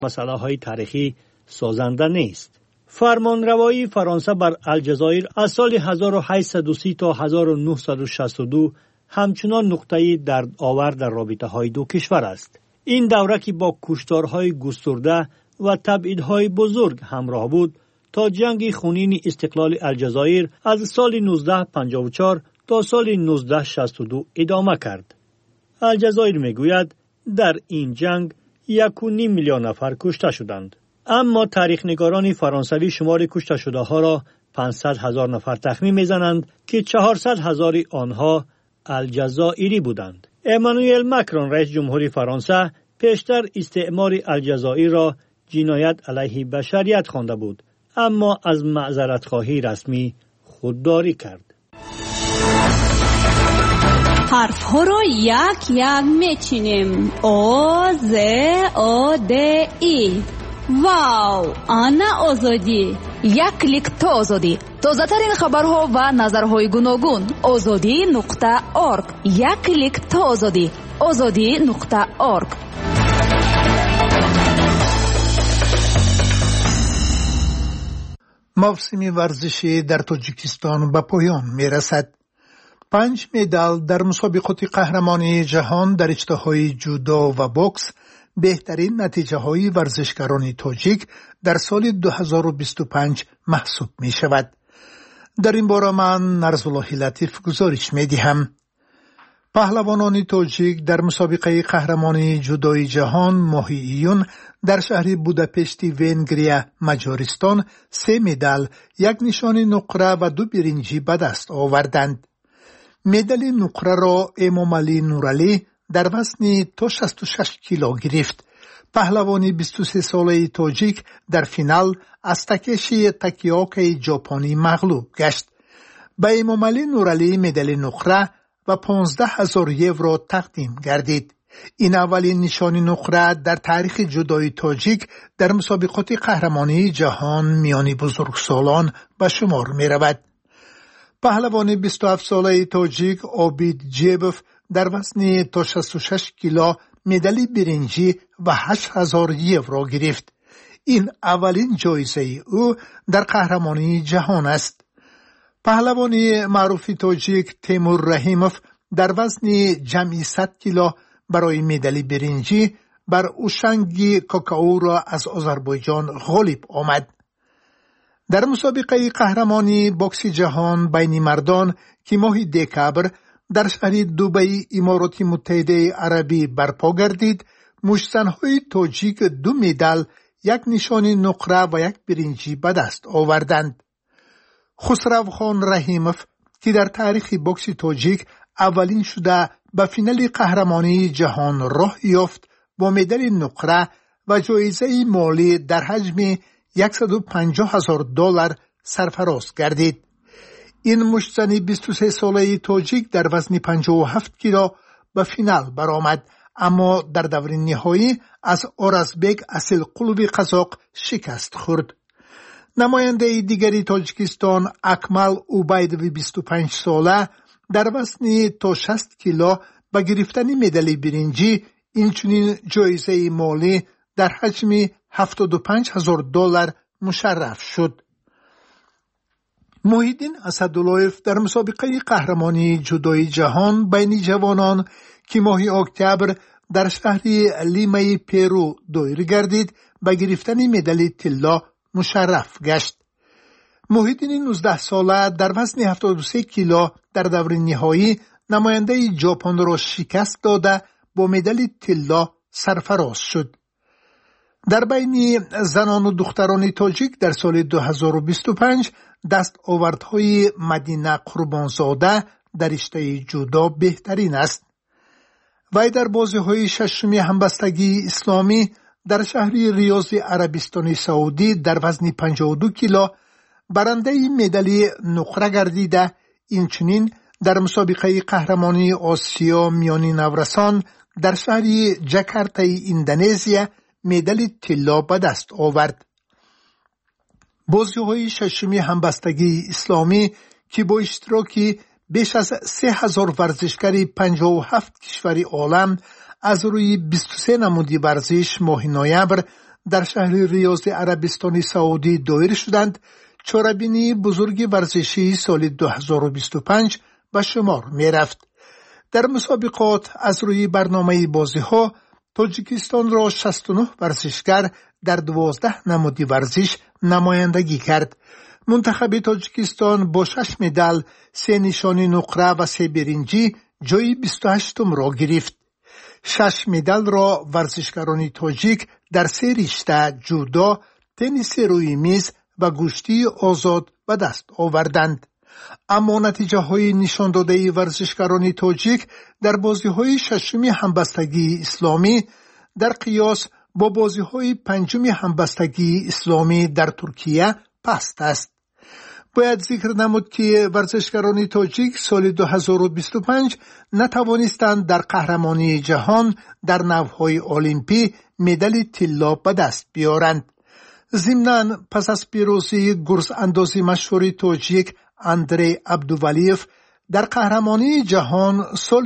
مسئله‌های تاریخی سازنده نیست. فرمانروایی فرانسه بر الجزایر از سال 1830 تا 1962 همچنان نقطه‌ای دردآور در رابطه‌های دو کشور است. این دوره که با کشتارهای گسترده و تبعیدهای بزرگ همراه بود تا جنگ خونین استقلال الجزایر از سال 1954 تا سال 1962 ادامه کرد. الجزایر میگوید در این جنگ 1.5 میلیون نفر کشته شدند. اما تاریخ نگاران فرانسوی شمار کشته شده ها را 500,000 نفر تخمین میزنند که 400,000 آنها الجزائری بودند. امانوئل ماکرون رئیس جمهوری فرانسه پیشتر استعمار الجزایر را جنایت علیه بشریت خوانده بود، اما از معذرت خواهی رسمی خودداری کرد. حرف ها را یک یک میچینیم. او ز او د ای. واو، آنا آزادی. یک کلیک تا آزادی. تازه ترین خبرها و نظرهای گوناگون. azadi.org. یک کلیک تا آزادی. azadi.org. موسم ورزشی در تاجیکستان به پایان میرسد. 5 مدال در مسابقات قهرمانی جهان در رشته‌های جودو و بوکس بهترین نتیجه های ورزشکاران تاجیک در سال 2025 محسوب می شود. در این باره من نرزالله لطیف گزارش می دهم. پهلوانان تاجیک در مسابقه قهرمانی جودوی جهان ماه ایون در شهر بوداپشت ونگریا مجارستان 3 مدال، 1 نشان نقره و 2 برنجی به دست آوردند. مدال نقره را امامعلی نورعلی در وزن تا 66 کیلو گرفت. پهلوان 23 ساله تاجیک در فینال از تکشی تاکیوکی ژاپنی مغلوب گشت. به امامعلی نورعلی مدال نقره و 15,000 یورو تقدیم گردید. این اولین نشان نقره در تاریخ جودوی تاجیک در مسابقات قهرمانی جهان میان بزرگسالان به شمار می رود. پهلوان 27 ساله تاجیک عابید جیبوف در وزن تا 66 کیلو مدال برنجی و 8,000 یورو گرفت. این اولین جایزه او در قهرمانی جهان است. پهلوان معروف تاجیک تیمور رحیموف در وزن جمعی 100 کیلو برای مدال برنجی بر اوشنگ کاکائو را از آذربایجان غالب آمد. در مسابقه قهرمانی بوکس جهان بین مردان که ماه دکبر در شهر دبی امارات متحده عربی برپا گردید، مشتزن‌های تاجیک 2 مدال، 1 نشان نقره و 1 برنجی به دست آوردند. خسروخان رحیموف که در تاریخ بوکس تاجیک اولین شده به فینال قهرمانی جهان راه یافت، با مدال نقره و جایزه مالی در حجم $150,000 سرفراز گردید. این مشتزن 23 ساله تاجیک در وزن 57 کیلو به فینال برآمد، اما در دور نهایی از اورازبک اصیل قلوب قزاق شکست خورد. نماینده دیگری تاجیکستان اکمل اوبایدوی 25 ساله در وزن تا 60 کیلو به گرفتن مدال برنجی اینچنین جایزه مالی در حجم $75,000 مشرف شد. محیدین اسداللهیف در مسابقه قهرمانی جودوی جهان بین جوانان که ماه اکتبر در شهر لیمای پرو دایر گردید به گرفتن مدال طلا مشرف گشت. محیدین 19 ساله در وزن 73 کیلو در دور نهایی نماینده ژاپن را شکست داده با مدال طلا سرفراز شد. در بین زنان و دختران تاجیک در سال 2025 دستاوردهای مدینه قربانزاده در رشته جودو بهترین است. وی در بازی‌های ششم همبستگی اسلامی در شهر ریاض عربستان سعودی در وزن 52 کیلو برنده مدال نقره گردیده. اینچنین در مسابقه قهرمانی آسیا میانی نورسان در شهر جاکارتا اندونزیا مدال طلا به دست آورد. بازی‌های ششم همبستگی اسلامی که با اشتراک بیش از 3,000 ورزشکار 57 کشور عالم از روی 23 نمودی ورزش ماه نوامبر در شهر ریاض عربستان سعودی دایر شدند، چاره‌بینی بزرگ ورزشی سال 2025 به شمار می رفت. در مسابقات از روی برنامه بازی‌ها تاجیکستان را 69 ورزشگر در 12 نماد ورزش نمایندگی کرد. منتخب تاجیکستان با 6 مدال، 3 نشانی نقره و 3 برنجی جای 28 را گرفت. 6 مدال را ورزشکاران تاجیک در 3 رشته جودو، تنیس روی میز و گشتی آزاد به دست آوردند. اما نتیجه های نشان داده ورزشکاران تاجیک در بازی های ششم همبستگی اسلامی در قیاس با بازی های پنجم همبستگی اسلامی در ترکیه پست است. باید ذکر نمود که ورزشکاران تاجیک سال 2025 نتوانستند در قهرمانی جهان در نوهای المپی مدال طلا به دست بیارند. ضمناً پس از پیروزی گرز اندازی مشهور تاجیک اندری عبدوولیف در قهرمانی جهان سال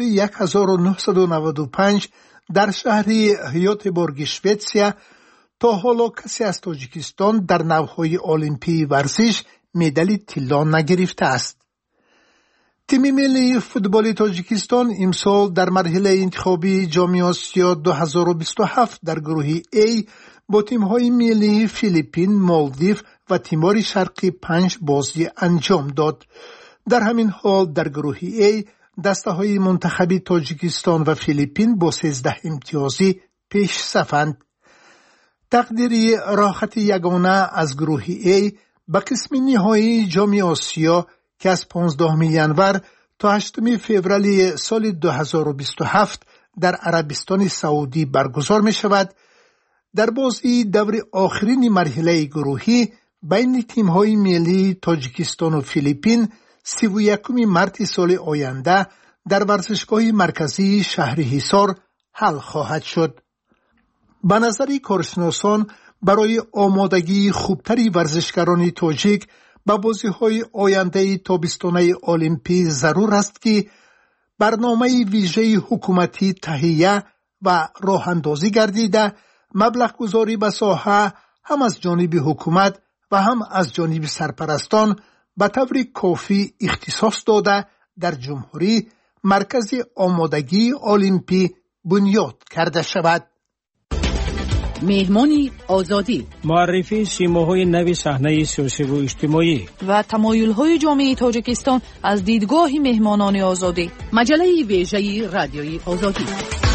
1995 در شهر گیتبورگ شوئدیا، تا حالا کسی از تاجیکستان در نوهای المپی ورزش مدال طلا نگرفته است. تیم ملی فوتبال تاجیکستان امسال در مرحله انتخابی جام آسیا 2027 در گروه A با تیم‌های ملی فیلیپین، مالدیو و تیمور شرقی 5 بازی انجام داد. در همین حال در گروه A دسته‌های منتخبی تاجیکستان و فیلیپین با 13 امتیازی پیش صفند. تقدیری راحت یگانه از گروه A به قسم نهایی جام آسیا که از 15 ینور تا 8 فوریه سال 2027 در عربستان سعودی برگزار می شود. در بازی دور آخرین مرحله گروهی بین تیم‌های ملی تاجیکستان و فیلیپین 31 مارس سال آینده در ورزشگاه مرکزی شهر حصار حل خواهد شد. به نظر کارشناسان برای آمادگی خوبتری ورزشکاران تاجیک به بازی‌های آینده تابستانه المپی ضرور است که برنامه ویژه حکومتی تهیه و راه اندازی گردیده، مبلغ گذاری به ساحه هم از جانب حکومت و هم از جانب سرپرستان به طور کافی اختصاص داده در جمهوری مرکز آمادگی المپی بنیاد کرده شود. مهمانی آزادی، معرفی سیماهای نو صحنه سیاسی و اجتماعی و تمایل‌های جامعه تاجیکستان از دیدگاه مهمانان آزادی. مجله ویژه رادیوی آزادی.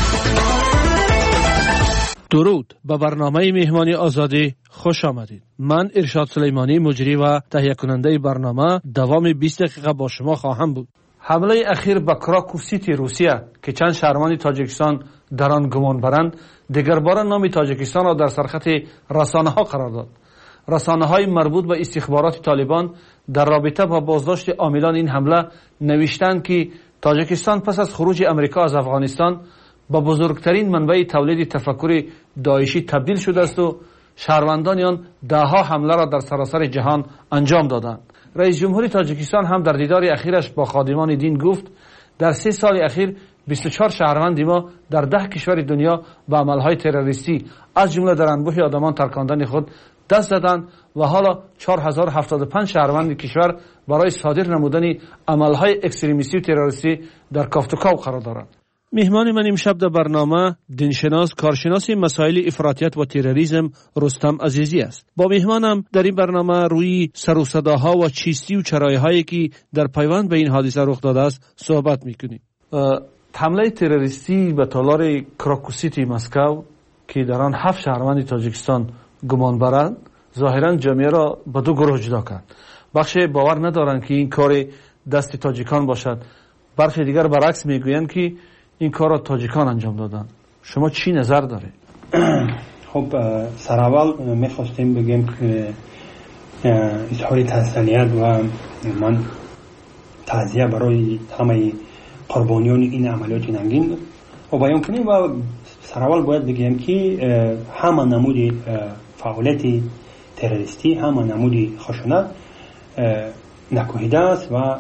درود، به برنامه مهمانی آزادی خوش آمدید. من ارشاد سلیمانی، مجری و تهیه کننده برنامه، دوام 20 دقیقه با شما خواهم بود. حمله اخیر به کراکوف سیتی روسیه که چند شهروند تاجیکستان در آن گمان برند، دیگر بار نام تاجیکستان را در سرخط رسانه ها قرار داد. رسانه های مربوط به استخبارات طالبان در رابطه با بازداشت عاملان این حمله نوشتند که تاجیکستان پس از خروج امریکا از افغانستان با بزرگترین منبع تولید تفکر داعشی تبدیل شده است و شهروندان آن دهها حمله را در سراسر جهان انجام دادند. رئیس جمهوری تاجیکستان هم در دیدار اخیرش با خادمان دین گفت در 3 سال اخیر 24 شهروند ما در 10 کشور دنیا به عملهای تروریستی از جمله در انبوه آدمان ترکاندن خود دست زدند و حالا 4075 شهروند کشور برای صادر نمودن عملهای اکستریمیستی و تروریستی در کافتوکاو قرار دارند. مهمان من امشب در برنامه دینشناس، کارشناس مسائل افراطیت و تروریسم رستم عزیزی است. با مهمانم در این برنامه روی سر و صداها و چیستی و چرایهایی که در پیوند به این حادثه رخ داده است صحبت میکنیم. حمله تروریستی به تالار کراکوف سیتی مسکو که در آن 7 شهروند تاجیکستان گمان برند، ظاهرا جامعه را به 2 گروه جدا کرد. بخش باور ندارند که این کار دست تاجیکان باشد، بخش دیگر برعکس میگویند که این کار را تاجیکان انجام دادن. شما چی نظر داره؟ خب سر اول میخواستیم بگیم که اظهار تسلیت و من تعزیه برای همه قربانیان این عملیات جنگی و بیان کنیم و سر اول باید بگیم که همه نمود فعالیت تروریستی، همه نمود خشونت نکوهیده است و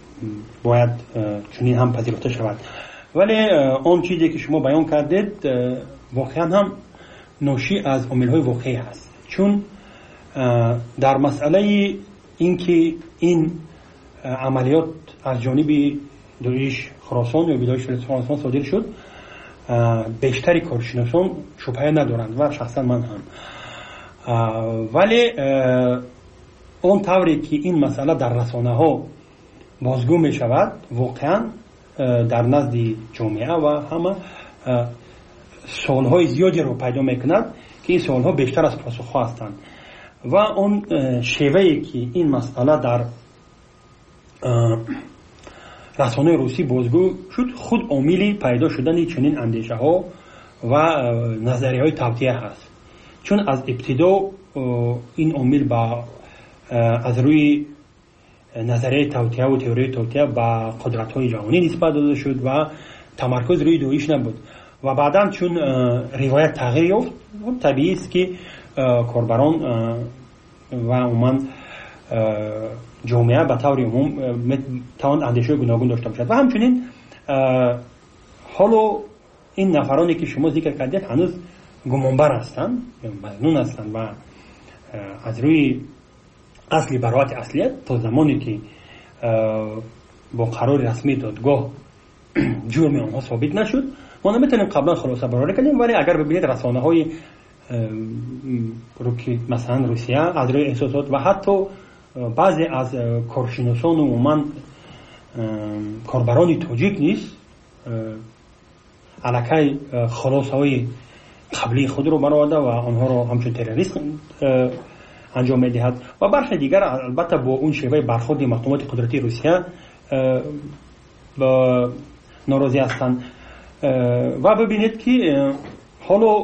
باید چنین هم پذیرفته شود. ولی اون چیزی که شما بیان کردید واقعا هم ناشی از عامل‌های واقعی هست. چون در مسئله اینکه این عملیات از جانب داعش خراسان یا داعش خراسان صادر شد، بیشتری کارشناسان شبهه ندارند و شخصا من هم. ولی اون طوری که این مسئله در رسانه ها بازگو می شود، واقعا در نزد جامعه و همه سوالهای زیادی رو پیدا می کند که این سوالها بیشتر از پاسخ هستند و اون شیوهی که این مسئله در رسانه روسی بازگو شد خود عاملی پیدا شدن چنین اندیشه ها و نظریه های توطئه هست. چون از ابتدا این عامل با از روی نظریه توطئه و تئوری توطئه با قدرت های جهانی نسبت داده شد و تمرکز روی داعش نبود و بعدا چون روایت تغییر یافت، طبیعی است که کاربران و عموما جامعه به طور عموم توان اندیشه گوناگون داشته باشد و همچنین حالا این نفرانی که شما ذکر کردید هنوز گمانبر هستند یا مظنون هستند و از روی اصلی براءت اصلیت تا زمانی که با قرار رسمی دادگاه جرم آنها ثابت نشد ما نمیتونیم قبلا خلاصه برآورده کنیم. ولی اگر ببینید رسانه های رو که مثلا روسیه از روی احساسات و حتی بعضی از کارشناسان و عموما کاربران تاجیک نیست الکی خلاصه های قبلی خود رو برآورده و آنها رو همچون تروریست انجام میدهد و برخی دیگر البته با اون شیوه برخورد مقامات قدرتی روسیه ناراضی هستند. و ببینید که حالا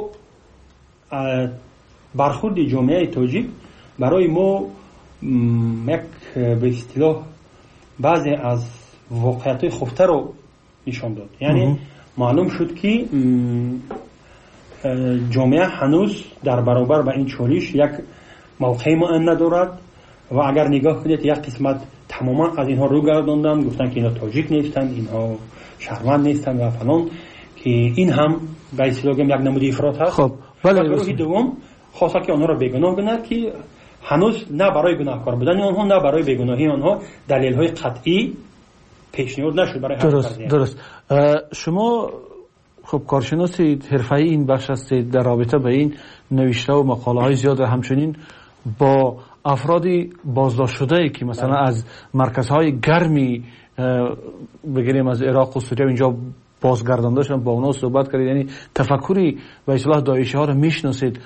برخورد جامعه تاجیک برای ما یک به اصطلاح بعضی از واقعیت‌های خفته رو نشان داد. یعنی معلوم شد که جامعه هنوز در برابر با این چالش یک موقع معین ندارد و اگر نگاه کنید یک قسمت تماما از اینها رو گرداندن، گفتن که اینا تاجیک نیستند، اینها شهروند نیستند و فلان، که این هم به اصطلاح یک نمود افراط هست. خب ولی گروه دوم خواسته که آنها را بیگناه کنند که هنوز نه برای گناهکار بودن آنها نه برای بیگناهی آنها دلیل‌های قطعی پیشنهاد نشد برای درست. شما خب کارشناسی حرفه‌ای این بخش هستید، در رابطه به این نوشته و مقاله‌های زیاد همچنین با افرادی بازداشت شده که مثلا از مرکزهای گرمی بگیریم از عراق و سوریه اینجا بازگردانده شدن، با اونا صحبت کردید، یعنی تفکری به اصطلاح داعشی ها رو میشناسید.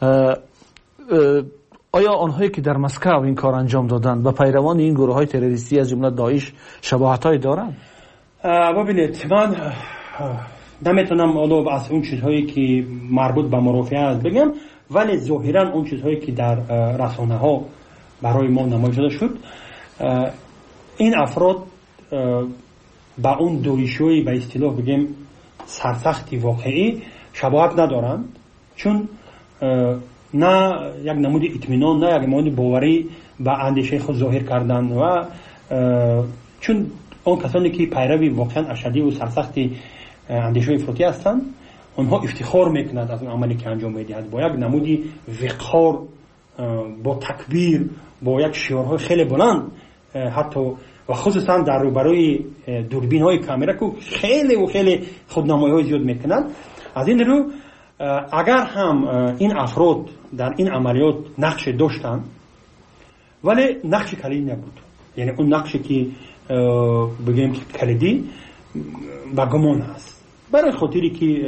آیا آنهایی که در مسکو این کار انجام دادن و پیروان این گروه های تروریستی از جمله داعش شباهت های دارن؟ ببینید من نمیتونم الان از اون چیزهایی که مربوط به مرافعه است بگم، ولی ظاهرا اون چیزهایی که در رسانه ها برای ما نمایش داده شد، این افراد با اون داعشی به اصطلاح بگیم سرسختی واقعی شباهت ندارند، چون نه یک نمود اطمینان نه یک نمود باوری به اندیشه خود ظاهر کردن و چون اون کسانی که پیروی واقعا اشدی و سرسختی اندیشه افراطی هستند اونها افتخار میکنند از اون عملی که انجام میدهند با یک نمودی وقار، با تکبیر، با یک شعارهای خیلی بلند، حتی و خصوصا در روبروی دوربین های کامera که خیلی و خیلی خودنمایی های زیاد میکنند. از این رو اگر هم این افراد در این عملیات نقش داشتن ولی نقش کلیدی نبود، یعنی اون نقشی که بگیم کلیدی با گمان هست، برای خاطری که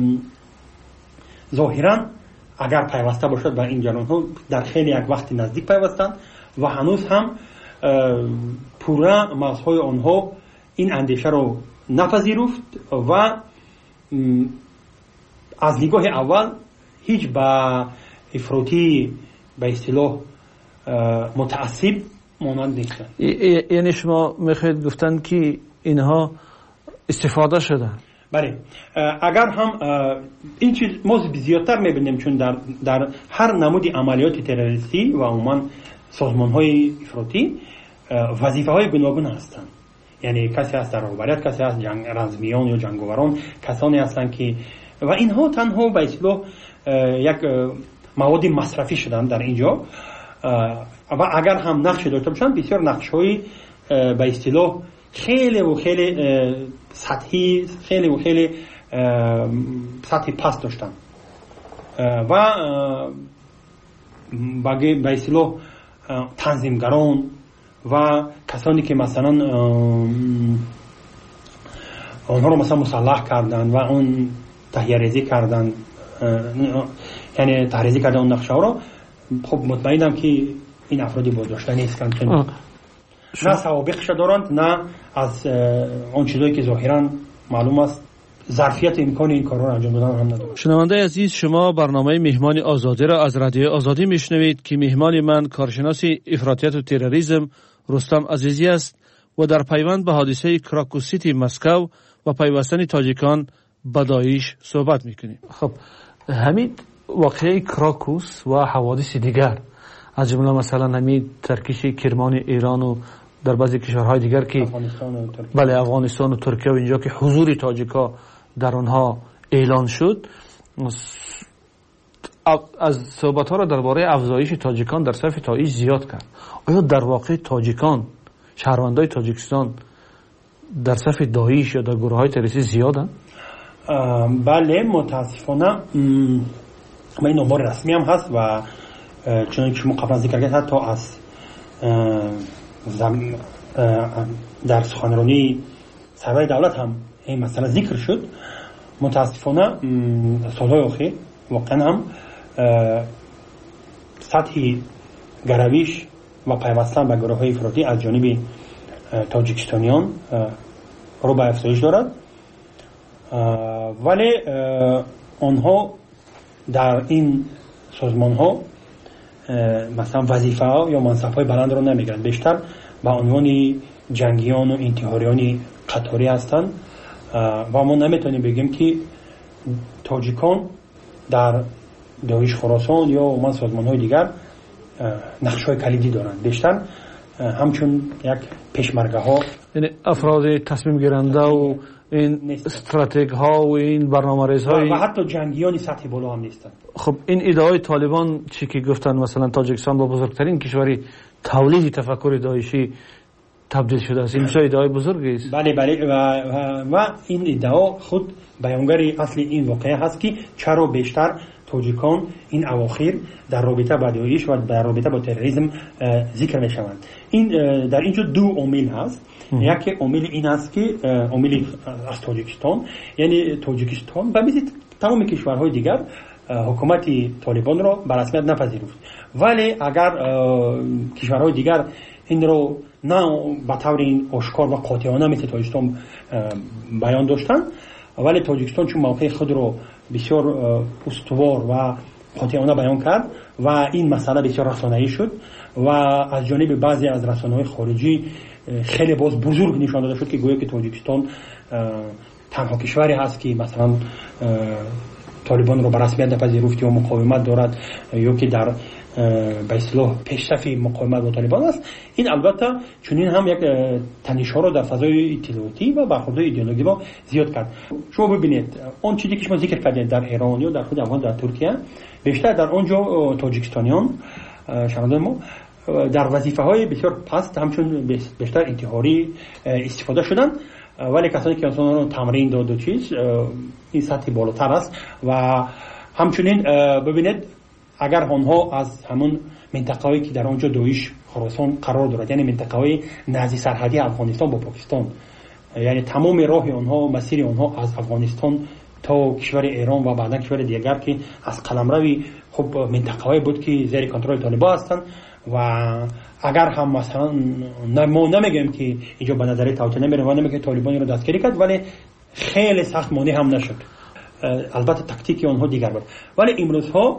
ظاهرا اگر پیوسته باشد با این جریان ها در خیلی یک وقت نزدیک پیوستند و هنوز هم پورا مغزهای آنها این اندیشه رو نپذیرفت و از نگاه اول هیچ با افراطی به اصطلاح متعصب مانند نیستن. یعنی شما میخواید گفتن که اینها استفاده شدن؟ بله، اگر هم این چیز ما زیادتر میبینیم، چون در هر نمودی عملیات تروریستی و عموما سازمان های افراطی وظیفه های گوناگون هستند. یعنی کسی هست در رهبریت، کسی هست رزمیان یا جنگاوران، کسانی هستند که و اینها تنها به اصطلاح یک مواد مصرفی شدن در اینجا و اگر هم نقش داشته باشند بسیار نقش‌های به اصطلاح خیلی و خیلی سطحی، خیلی و خیلی سطح پست داشتن و به اصطلاح تنظیمگران و کسانی که مثلا آنها رو مثلا مسلح کردن و اون تهیه‌ریزی کردن، یعنی تهیه‌ریزی کردن اون نقشه ها رو، خب مطمئنم که این افرادی بازداشته نیستند، چون نه سوابقش دارند نه از اون چیزایی که ظاهرا معلوم است ظرفیت امکان این کارا رو انجام دادن هم ندارند. شنونده عزیز، شما برنامه مهمان آزادی را از رادیو آزادی میشنوید که مهمان من کارشناس افراطیت و تروریسم رستم عزیزی است و در پیوند به حادثه کراکو سیتی مسکو و پیوستن تاجیکان به داعش صحبت میکنیم. خب همین واقعه کراکوس و حوادث دیگر از جمله مثلا همین ترکیش کرمان ایران و در بعضی کشورهای دیگر که بله افغانستان و ترکیه و اینجا که حضور تاجیکا در آنها اعلان شد، از صحبت ها را درباره افزایش تاجیکان در صف داعش زیاد کرد. آیا در واقع تاجیکان، شهروندای تاجیکستان در صف داعش یا در گروه های تروریستی زیادن؟ بله متاسفانه این امور رسمی هم هست و چون که شما قبلا ذکر کردید حتی از در سخنرانی سرور دولت هم این مسئله ذکر شد. متاسفانه سالهای اخیر واقعا هم سطح گرویش و پیوستن به گروه های افراطی از جانب تاجیکستانیان رو به افزایش دارد، ولی آنها در این سازمان ها مثلا وظیفه ها یا منصب های بلند رو نمیگیرن، بیشتر به عنوان جنگیان و انتحاریان قطاری هستند و ما نمیتونیم بگیم که تاجیکان در داعش خراسان یا من سازمان های دیگر نقش های کلیدی دارند، بیشتر همچون یک پیشمرگه ها، یعنی افراد تصمیم گیرنده و این استراتژی ها و این برنامه‌ریز های و حتی جنگیان سطح بالا هم نیستند. خب این ایده طالبان چی که گفتن مثلا تاجیکستان با بزرگترین کشوری تولید تفکر داعشی تبدیل شده است، این ایده بزرگی است. بله و این ایده خود بیانگر اصل این واقعه هست که چرا بیشتر تاجیکان این اواخر در رابطه با داعش و در رابطه با تروریسم ذکر میشوند. این در اینجا دو عامل هست. یکی عامل این است که عامل از تاجیکستان، یعنی تاجیکستان و مثل تمام کشورهای دیگر حکومت طالبان را به رسمیت نپذیرفت، ولی اگر کشورهای دیگر این رو نه به طور آشکار و قاطعانه مثل تاجیکستان بیان داشتن، ولی تاجیکستان چون موقع خود رو بسیار استوار و قاطعانه بیان کرد و این مسئله بسیار رسانه‌ای شد و از جانب بعضی از رسانه‌های خارجی خیلی باز بزرگ نشان داده شد که گویا که تاجیکستان تنها کشوری هست که مثلا طالبان رو به رسمیت نپذیرفت و مقاومت دارد یا که در به اصطلاح پیشرفت مقاومت با طالبان است. این البته چنین هم یک تنش‌ها رو در فضای اطلاعاتی و برخوردهای ایدئولوژی ما زیاد کرد. شما ببینید اون چیزی که شما ذکر کردید در ایران یا در خود افغان در ترکیه، بیشتر در اونجا تاجیکستانیان شهروندان ما در وظیفه‌های بسیار پست همچون بیشتر انتحاری استفاده شدن، ولی کسانی که اصلا رو تمرین داد و چیز این سطح بالاتر است و همچنین ببینید اگر آنها از همون منطقه‌ای که در آنجا داعش خراسان قرار دارد، یعنی منطقه‌های نزدیک سرحدی افغانستان با پاکستان، یعنی تمام راه آنها مسیر آنها از افغانستان تا کشور ایران و بعدا کشور دیگر که از قلمروی خب منطقه‌ای بود که زیر کنترل طالبان هستند و اگر هم مثلا ما نمیگیم که اینجا به نظر توطئه نمیره و نمیگه طالبان رو دستگیری کرد، ولی خیلی سخت مانع هم نشد. البته تاکتیک آنها دیگر بود، ولی امروز ها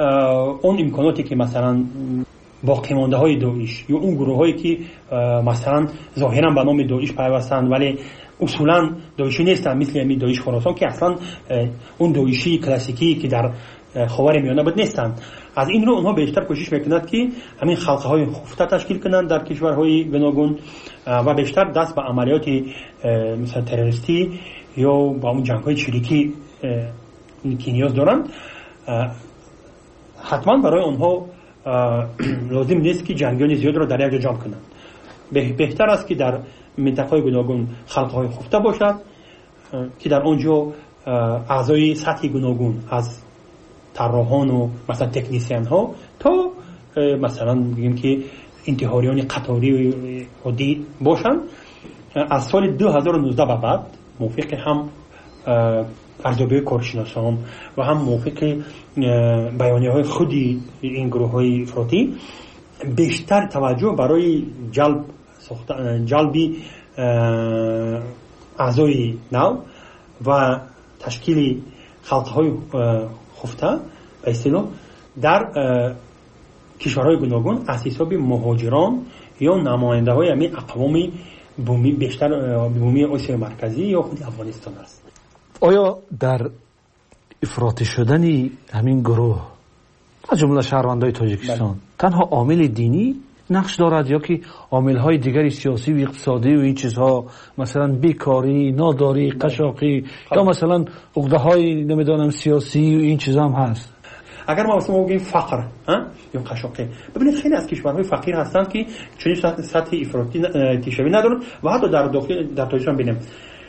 اون امکاناتی که مثلا باقی مانده های داعش یا اون گروه هایی که مثلا ظاهرا به نام داعش پیوستند ولی اصولا داعشی نیستن، مثل همین داعش خراسان که اصلا اون داعشی کلاسیکی که در خاورمیانه بود نیستند، از این رو اونها بیشتر کوشش میکنند که همین خلقه های خفته تشکیل کنند در کشورهای گوناگون و بیشتر دست به عملیات مثلا تروریستی یا با اون جنگ های چریکی که نیاز دارند، حتما برای آنها لازم نیست که جنگیان زیاد را در یک جا جمع کنند. بهتر است که در منطقه‌های گوناگون خلق‌های خفته باشد که در آنجا اعضای سطحی گوناگون از طراحان و مثلا تکنیسیان ها تا مثلا بگیم که انتحاریان قطاری عادی باشند. از سال 2019 به بعد موافق هم ارزیابی کارشناسان و هم موافق بیانیه‌های خودی این گروه‌های افراطی بیشتر توجه برای جلبی اعضای نو و تشکیل خلق‌های خفته به اصطلاح در کشورهای گوناگون از حساب مهاجران یا نماینده‌های همین اقوام بومی بیشتر بومی آسیای مرکزی یا خود افغانستان است. آیا در افراطی شدن همین گروه از جمله شهروندان تاجیکستان تنها عامل دینی نقش دارد یا که عامل‌های دیگری سیاسی و اقتصادی و این چیزها مثلا بیکاری، ناداری، قشاقی یا مثلا عقده‌های نمیدونم سیاسی و این چیزا هم هست؟ اگر ما مثلا بگیم فقر یا قشاقی، ببینید خیلی از کشورهای فقیر هستند که چنین سطح افراطی شوی ندارند و حتی در داخل در تاجیکستان ببینیم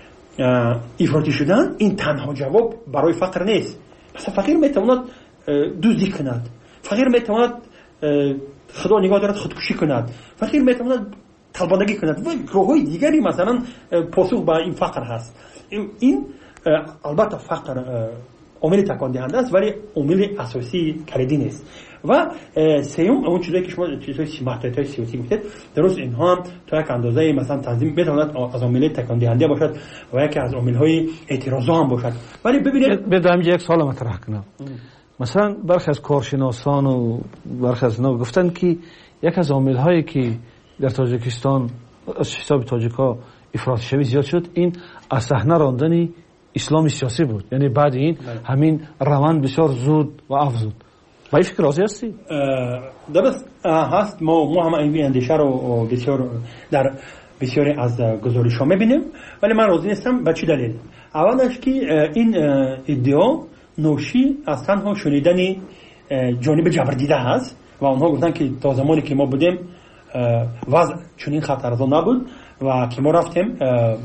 افراطی شدن این تنها جواب برای فقر نیست. مثلا فقیر میتواند دزدی کند، فقیر میتواند خدا نگاه دارد خودکشی کند، فقیر میتواند طلبانگی کند و گروه‌های دیگری مثلا پاسخ به این فقر هست. این البته فقر عامل تکان دهنده است ولی عامل اساسی کلیدی نیست. و سوم اون چیزی که شما چیزهای محدودیت‌های سیاسی گفتید، درست اینها هم تا یک اندازه مثلا تنظیم میتواند از عامل تکان دهنده باشد و یکی از عامل‌های اعتراض هم باشد. ولی ببینید بدم یک سوال مطرح کنم. مثلا برخی از کارشناسان و برخی از اینا گفتن که یک از عامل‌هایی که در تاجیکستان از حساب تاجیک‌ها افراطی شوی زیاد شد این از صحنه راندن اسلام سیاسی بود. یعنی بعد این همین روند بسیار زود و افزود. با این فکر راضی هستی؟ درست هست. ما هم این اندیشه رو بسیار در بسیاری از گزارش‌ها می‌بینیم ولی من راضی نیستم. به چه دلیل؟ اولش که این ادعا نوشی از تنها شنیدن جانب جبردیده هست و آنها گفتن که تا زمانی که ما بودیم وضع چنین خطرناک نبود و که ما رفتیم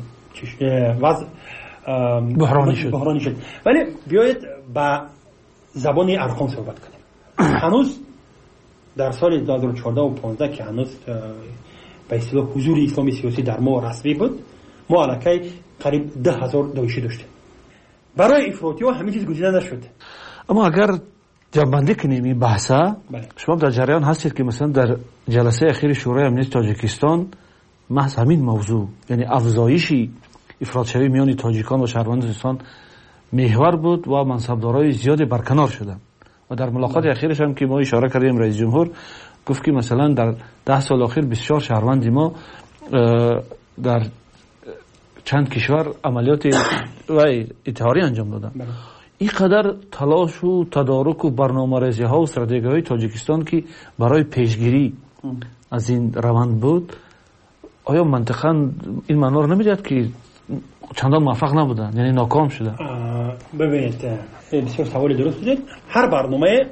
وضع بحرانی شد. ولی بیایید با زبان ارقام صحبت کنیم. هنوز در سال 2014 و 15 که هنوز به اصطلاح حضور اسلامی سیاسی در ما رسمی بود، ما الکی قریب 10,000 داعشی داشتیم. برای افراطی‌ها همه چیز گزیده نشد. اما اگر جنبندی کنیم این بحثا، شما در جریان هستید که مثلا در جلسه اخیر شورای امنیت تاجیکستان محض همین موضوع یعنی افزایش افراط شوی میان تاجیکان و شهروندان تاجیکستان محور بود و منصبدارای زیادی برکنار شدند و در ملاقات اخیرش هم که ما اشاره کردیم رئیس جمهور گفت که مثلا در 10 سال اخیر بسیار شهروند ما در چند کشور عملیات و اطهاری انجام دادن. این قدر تلاش و تدارک و برنامه‌ریزی ها و استراتژی های تاجیکستان که برای پیشگیری از این روند بود، آیا منطقاً این معنا رو نمیدهد که چندان موفق نبودن یعنی ناکام شدن؟ ببینید بسیار سوالی درست بودید. هر برنامه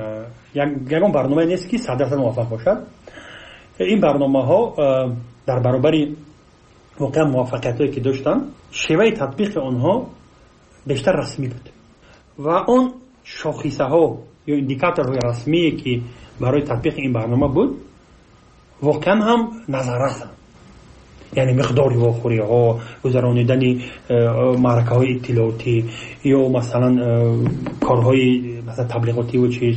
یکم برنامه نیست که 100% موفق باشد. این برنامه ها در برابر واقعا موفقیتایی که داشتن شیوه تطبیق آنها بیشتر رسمی بود و اون شاخصه ها یا ایندیکاتورهای رسمی که برای تطبیق این برنامه بود واقعا هم نظارت، یعنی مقداری واخوری ها، گذراندن معرکه های اطلاعاتی یا مثلا کارهای مثلا تبلیغاتی و چیز،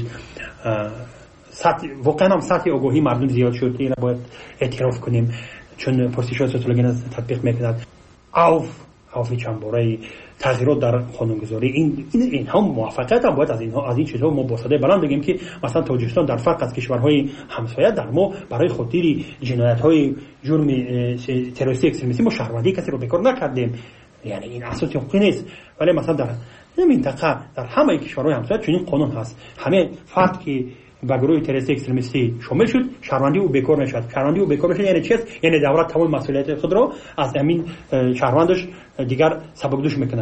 واقعا هم سطح آگاهی مردم زیاد شد. این باید اعتراف کنیم چون پرسش‌های سوسیولوژی تطبیق میکند. عوف چندباره تغییرات در قانونگذاری این هم موفقیت هم باید از این چیزها ما با صدای بلند بگیم که مثلا تاجیکستان در فرق از کشورهای همسایه در ما برای خاطر جنایت‌های جرم تروریستی اکستریمیستی ما شهروندی کسی رو بکار نکردیم، یعنی این اساس حقوقی نیست. ولی مثلا در منطقه در همه کشورهای همسایه چنین قانون هست. همه فرد که با گروه تروریستی اکستریمیستی شامل شد شهروندی او بکار نشد. شهروندی او بکار نشد یعنی چی است؟ یعنی دولت تمام مسئولیت خود را از همین شهروندش دیگر سبکدوش میکند.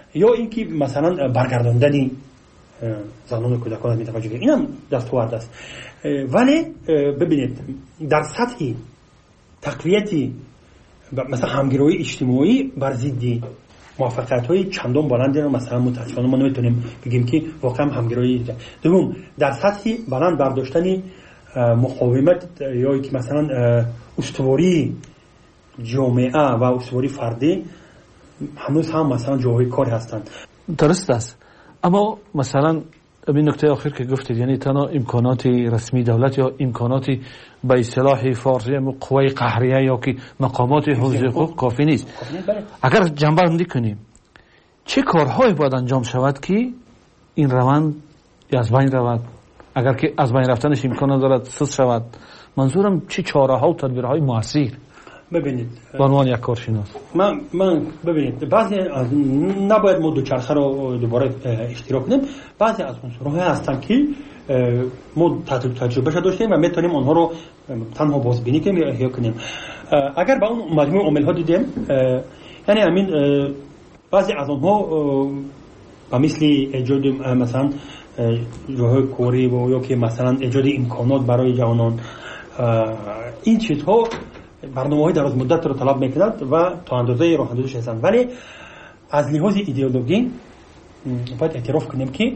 یا اینکه مثلا برگرداندن زنان و کودکان از متوجه این هم دستاورد است. ولی ببینید در سطح تقویت مثلا همگرایی اجتماعی بر ضد موفقیت‌های چندان بلندی رو مثلا متأسفانه ما نمیتونیم بگیم که واقعا همگرایی. دوم در سطح بلند برداشتن مقاومت یا که مثلا استواری جامعه و استواری فردی هنوز هم مثلا جاهای کار هستند. درست است. اما مثلا این نکته آخر که گفتید یعنی تنها امکانات رسمی دولت یا امکانات به اصطلاح فارسی قوه قهریه یا که مقامات حفظ حقوق کافی نیست. اگر جنبه بندی کنیم چه کارهایی باید انجام شود که این روند از بین رود؟ اگر که از بین رفتنش امکان دارد سست شود، منظورم چه چاره‌ها و تدبیرهای موثر؟ ببینید به عنوان یک کارشناس من ببینید بعضی از نباید ما دوچرخه رو دوباره اشتراک کنیم. بعضی از عنصرها هستن که ما تجربه داشتیم و میتونیم اونها رو تنها بازبینی کنیم یا احیا کنیم. اگر با اون مجموعه عامل‌ها دیدیم یعنی همین بعضی از اونها با مثل ایجاد مثلا جاهای کاری و یا که مثلا ایجاد امکانات برای جوانان، این چیزها برنامه‌های دراز مدت رو طلب می‌کند و تا اندازه راه اندازش هستند. ولی از لحاظ ایدئولوژی باید اعتراف کنیم که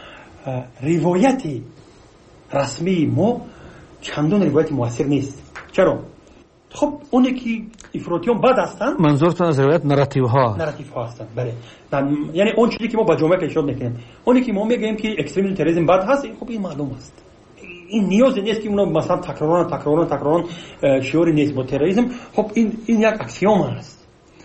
روایت رسمی ما چندان روایت موثر نیست. چرا؟ خب اونی که افراطیان بد هستند، منظورتون از روایت نراتیو ها هستند. بله یعنی اون چیزی که ما با جامعه اشاره می‌کنیم، اونی که ما میگیم که اکستریمیسم تروریسم بد هست، خب این معلوم است. این نیازی نیست که اونو مثلا تکرارن شعار نیست با تروریسم. خب این یک اکسیوم است.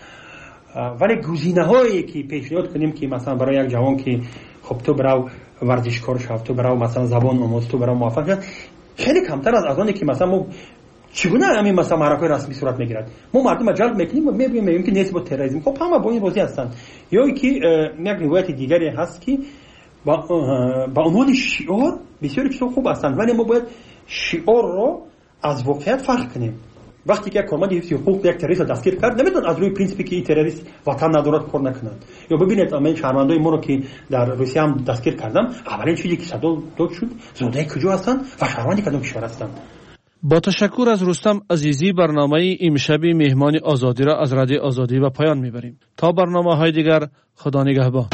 ولی گزینه‌هایی که پیشنهاد کنیم که مثلا برای یک جوان که خب تو برو ورزشکار شو، تو برو مثلا زبان آموز، تو برو موفق شو، خیلی کمتر از آنی که مثلا ما چگونه همین مثلا معرکه رسمی صورت میگیرد. ما مردم جلب میکنیم و میگیم که نیست با تروریسم. خب همه با این بازی هستن. یا اینکه یک روایت دیگری هست که با عنوان شعار بسیاری چیزا خوب هستند، ولی ما باید شعار رو از واقعیت فرق کنیم. وقتی که یک کارمند حفظ حقوق یک تروریست دستگیر کرد، نمیتونه از روی پرینسیپی که این تروریست وطن ندارد کار نکنند. یا ببینید من شهروندای ما رو که در روسیه هم دستگیر کردم، اولین چیزی که صدا داد شد زاده کجا هستند و شهروندی کدام کشور هستند. با تشکر از رستم عزیزی برنامه امشب مهمان آزادی را از رادیو آزادی به پایان میبریم. تا برنامه‌های دیگر خدا نگهبان.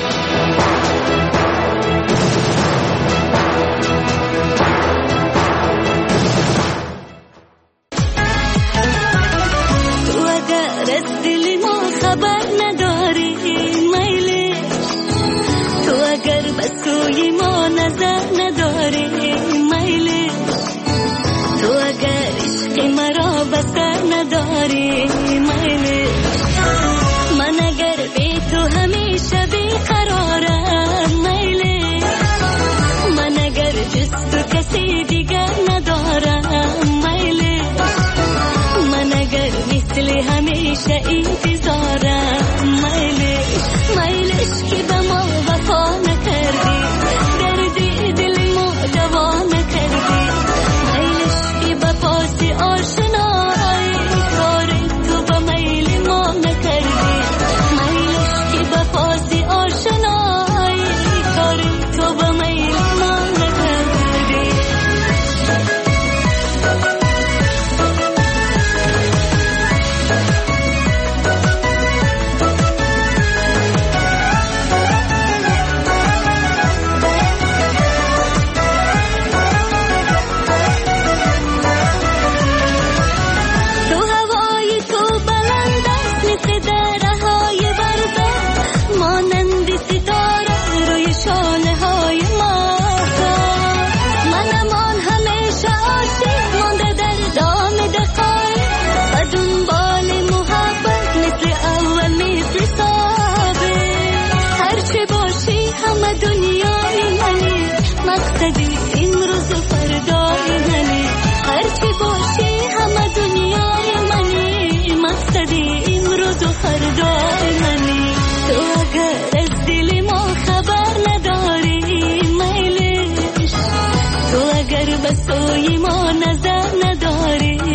بس توی ما نظر نداری